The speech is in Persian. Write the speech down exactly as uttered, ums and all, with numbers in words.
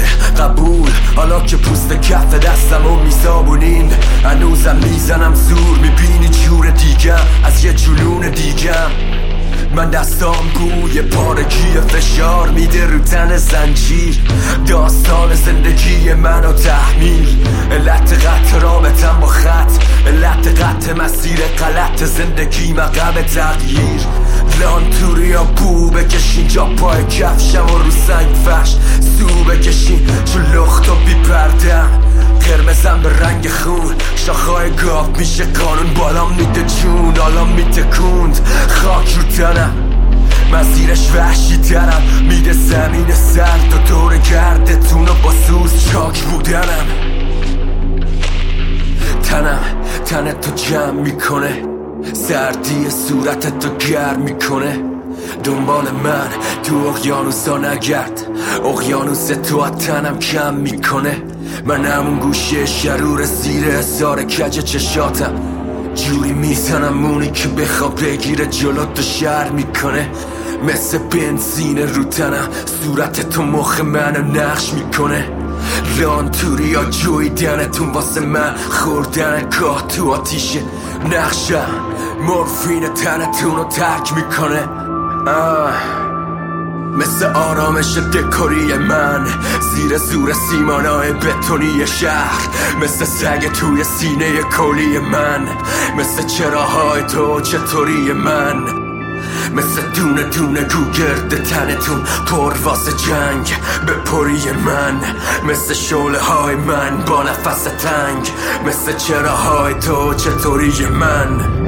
قبول حالا که پوست کف دستم و میزابونین هنوزم میزنم زور میبینی جور دیگم از یه جنون دیگم من دستام بوی پارگی فشار میده رو تن زنجیر داستان زندگی منو تحمیل علت قطع رابطم با خط علت قطع مسیر غلط زندگی مقام تغییر لان توریا بو بکشین جا پای کفشم و رو سنگ فرش سو بکشین چون لخت و بی پردم قرمزم به رنگ خون شاخهای گاف میشه قانون بالام میده جون حالا میتکوند خاک رو تنم مسیرش وحشی ترم میده زمین سرد و دور گردتون و با سوز چاک بودنم تنم تن تو جمع میکنه سردی صورت تو گرم میکنه دنبال من تو اقیانوسا نگرد اقیانوس تو تنم کم میکنه من همون گوشه شرور زیر حسار کج چشاتم جوری میزنم مونی که بخواب بگیره جلو تو شر میکنه مثل بنزین رو تنم صورت تو مخ منو نقش میکنه لان توریا جویدنتون واسه من خوردن گاه تو آتیشه نقشم مورفین تنتون رو ترک میکنه آه. مثل آرامش دکوری من زیر زور سیمانای بتونی شهر مثل سگ توی سینه کلی من مثل چراهای تو چطوری من مثل دونه دونه گوگرد تنتون پر واسه جنگ به پری من مثل شعله های من با نفس تنگ مثل چراهای تو چطوری من